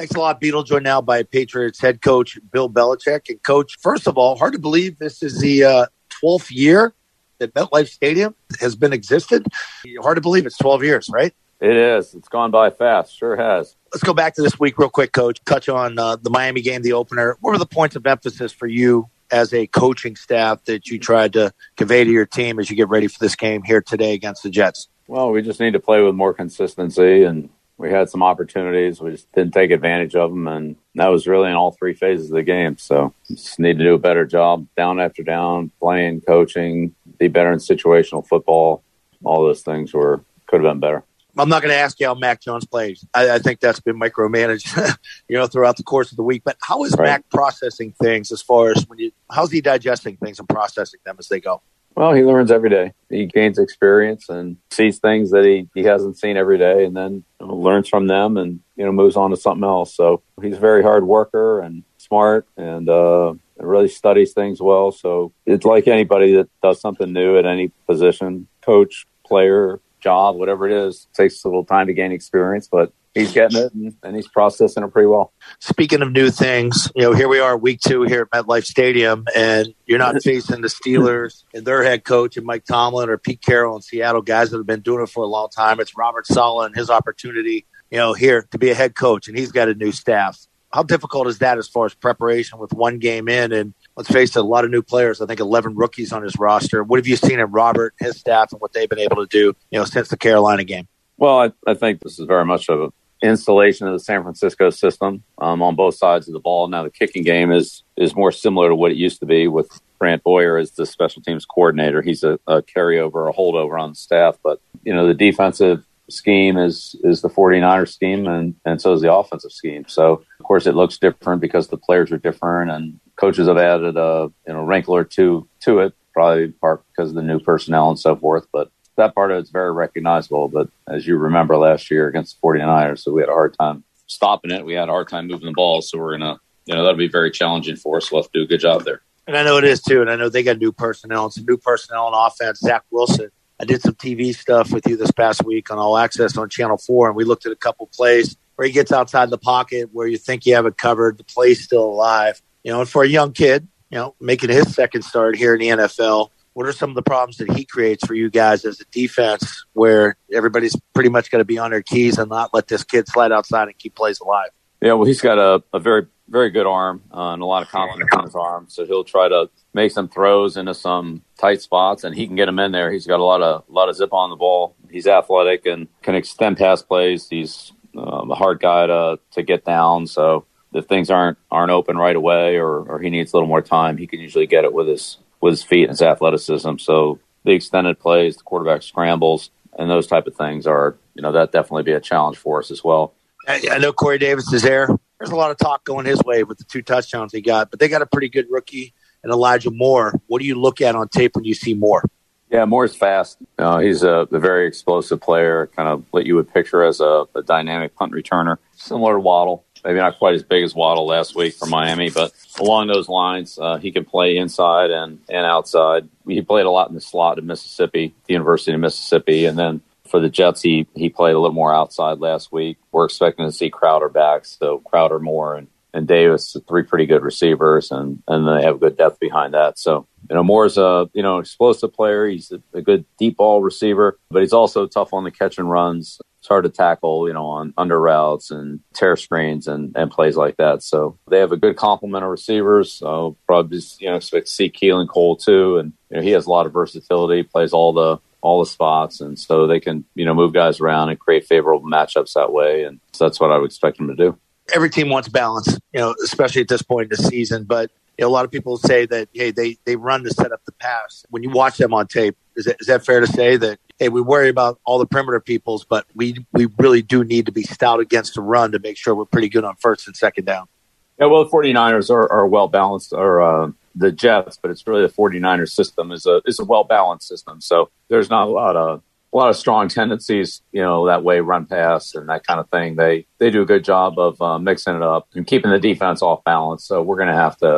Thanks a lot, Beetle. Joined now by Patriots head coach Bill Belichick. And, Coach, first of all, hard to believe this is the 12th year that MetLife Stadium has been existed. Hard to believe it's 12 years, right? It is. It's gone by fast. Sure has. Let's go back to this week real quick, Coach. Touch on the Miami game, the opener. What were the points of emphasis for you as a coaching staff that you tried to convey to your team as you get ready for this game here today against the Jets? Well, we just need to play with more consistency, and we had some opportunities. We just didn't take advantage of them, and that was really in all three phases of the game. So just need to do a better job down after down, playing, coaching, be better in situational football. All those things could have been better. I'm not going to ask you how Mac Jones plays. I think that's been micromanaged, throughout the course of the week. But how is Mac processing things as far as how's he digesting things and processing them as they go? Well, he learns every day. He gains experience and sees things that he hasn't seen every day, and then learns from them and, moves on to something else. So he's a very hard worker and smart and really studies things well. So it's like anybody that does something new at any position, coach, player, job, whatever it is, it takes a little time to gain experience, but he's getting it and he's processing it pretty well. Speaking of new things, here we are week 2 here at MetLife Stadium, and you're not facing the Steelers and their head coach and Mike Tomlin or Pete Carroll in Seattle, guys that have been doing it for a long time. It's Robert Saleh and his opportunity, here to be a head coach, and he's got a new staff. How difficult is that as far as preparation with one game in? And let's face it, a lot of new players, I think 11 rookies on his roster. What have you seen in Robert, his staff, and what they've been able to do, since the Carolina game? Well, I think this is very much of an installation of the San Francisco system on both sides of the ball. Now, the kicking game is more similar to what it used to be with Grant Boyer as the special teams coordinator. He's a carryover, a holdover on the staff. But, the defensive scheme is the 49ers scheme, and so is the offensive scheme. So, of course, it looks different because the players are different, and coaches have added a wrinkle or two to it, probably in part because of the new personnel and so forth. But that part of it's very recognizable. But as you remember last year against the 49ers, so we had a hard time stopping it. We had a hard time moving the ball. So we're going to, that'll be very challenging for us. We'll have to do a good job there. And I know it is too. And I know they got new personnel and some new personnel on offense. Zach Wilson. I did some TV stuff with you this past week on All Access on Channel 4, and we looked at a couple plays where he gets outside the pocket where you think you have it covered. The play's still alive. And for a young kid, making his second start here in the NFL, what are some of the problems that he creates for you guys as a defense where everybody's pretty much got to be on their keys and not let this kid slide outside and keep plays alive? Yeah, well, he's got a very, very good arm and a lot of confidence in his arm. So he'll try to make some throws into some tight spots, and he can get them in there. He's got a lot of zip on the ball. He's athletic and can extend pass plays. He's a hard guy to get down. So if things aren't open right away or he needs a little more time, he can usually get it with his feet and his athleticism. So the extended plays, the quarterback scrambles, and those type of things are, that definitely be a challenge for us as well. I know Corey Davis is there. There's a lot of talk going his way with the 2 touchdowns he got, but they got a pretty good rookie in Elijah Moore. What do you look at on tape when you see Moore? Yeah, Moore's fast. He's a very explosive player, kind of what you would picture as a dynamic punt returner, similar to Waddle. Maybe not quite as big as Waddle last week for Miami, but along those lines, he can play inside and outside. He played a lot in the slot at Mississippi, the University of Mississippi, and then for the Jets, he played a little more outside last week. We're expecting to see Crowder back, so Crowder, Moore, and Davis, 3 pretty good receivers, and they have good depth behind that. So, Moore's a, explosive player. He's a good deep ball receiver, but he's also tough on the catch and runs. It's hard to tackle, on under routes and tear screens and plays like that. So they have a good complement of receivers. So probably, expect to see Keelan Cole too. And, he has a lot of versatility, plays all the spots. And so they can, move guys around and create favorable matchups that way. And so that's what I would expect them to do. Every team wants balance, especially at this point in the season. But a lot of people say that, hey, they run to set up the pass. When you watch them on tape, is that fair to say that, hey, we worry about all the perimeter peoples, but we really do need to be stout against the run to make sure we're pretty good on first and second down? Yeah, well, the 49ers are well-balanced, or the Jets, but it's really the 49ers system is a well-balanced system. So there's not a lot of strong tendencies, that way, run pass and that kind of thing. They do a good job of mixing it up and keeping the defense off balance. So we're going to have to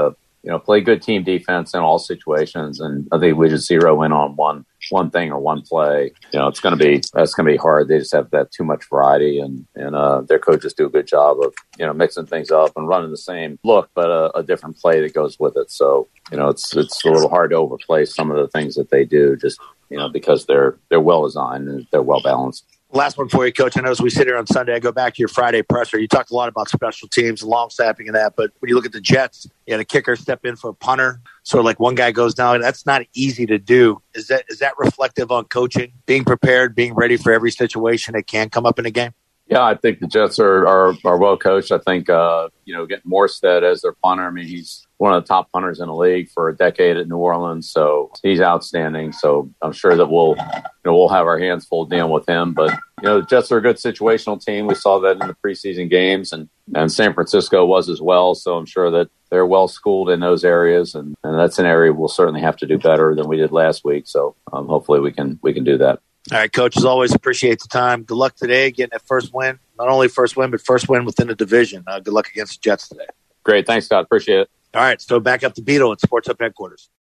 play good team defense in all situations. And I think we just zero in on one thing or one play. That's going to be hard. They just have that too much variety, and their coaches do a good job of, mixing things up and running the same look, but a different play that goes with it. So, it's a little hard to overplay some of the things that they do just, because they're well designed and they're well balanced. Last one for you, Coach. I know as we sit here on Sunday, I go back to your Friday presser. You talked a lot about special teams and long snapping and that, but when you look at the Jets, you had a kicker step in for a punter. Sort of like one guy goes down. That's not easy to do. Is that reflective on coaching, being prepared, being ready for every situation that can come up in a game? Yeah, I think the Jets are well coached. I think, getting Morstead as their punter. I mean, he's one of the top punters in the league for a decade at New Orleans, so he's outstanding. So I'm sure that we'll have our hands full dealing with him. But, the Jets are a good situational team. We saw that in the preseason games, and San Francisco was as well. So I'm sure that they're well schooled in those areas, and that's an area we'll certainly have to do better than we did last week. So hopefully we can do that. All right, Coach, as always, appreciate the time. Good luck today getting that first win. Not only first win, but first win within the division. Good luck against the Jets today. Great. Thanks, Scott. Appreciate it. All right, so back up to Beetle at Sports Hub headquarters.